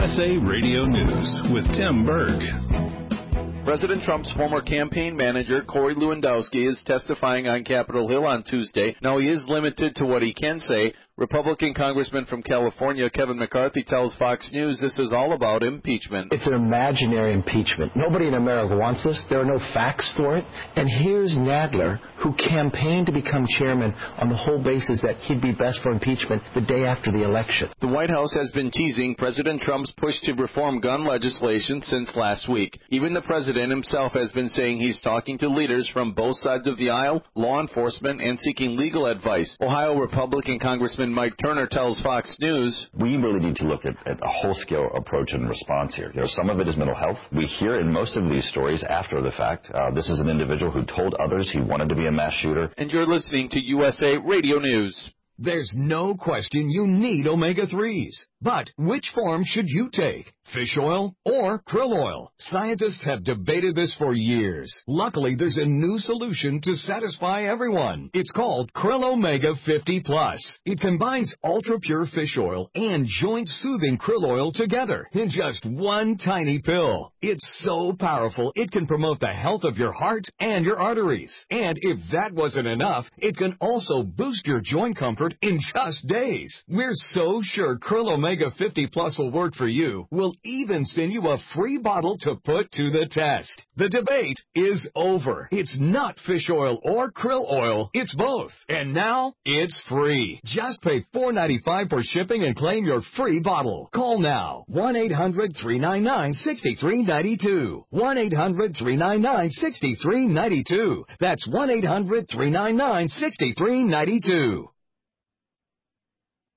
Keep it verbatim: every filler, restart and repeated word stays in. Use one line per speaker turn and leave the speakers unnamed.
S A Radio News with Tim Berg.
President Trump's former campaign manager, Corey Lewandowski, is testifying on Capitol Hill on Tuesday. Now, he is limited to what he can say. Republican Congressman from California, Kevin McCarthy, tells Fox News this is all about impeachment.
It's an imaginary impeachment. Nobody in America wants this. There are no facts for it. And here's Nadler, who campaigned to become chairman on the whole basis that he'd be best for impeachment the day after the election.
The White House has been teasing President Trump's push to reform gun legislation since last week. Even the president himself has been saying he's talking to leaders from both sides of the aisle, law enforcement, and seeking legal advice. Ohio Republican Congressman Mike Turner tells Fox News,
we really need to look at, at a whole-scale approach and response here. You know, some of it is mental health. We hear in most of these stories after the fact. Uh, this is an individual who told others he wanted to be a mass shooter.
And you're listening to U S A Radio News.
There's no question you need omega threes. But which form should you take? Fish oil or krill oil? Scientists have debated this for years. Luckily, there's a new solution to satisfy everyone. It's called Krill Omega fifty plus. It combines ultra-pure fish oil and joint-soothing krill oil together in just one tiny pill. It's so powerful, it can promote the health of your heart and your arteries. And if that wasn't enough, it can also boost your joint comfort in just days. We're so sure Krill Omega fifty plus will work for you. We'll even send you a free bottle to put to the test. The debate is over. It's not fish oil or krill oil. It's both. And now it's free. Just pay four dollars and ninety-five cents for shipping and claim your free bottle. Call now. one eight hundred three nine nine six three nine two. one eight hundred three nine nine six three nine two. That's one eight hundred three nine nine six three nine two.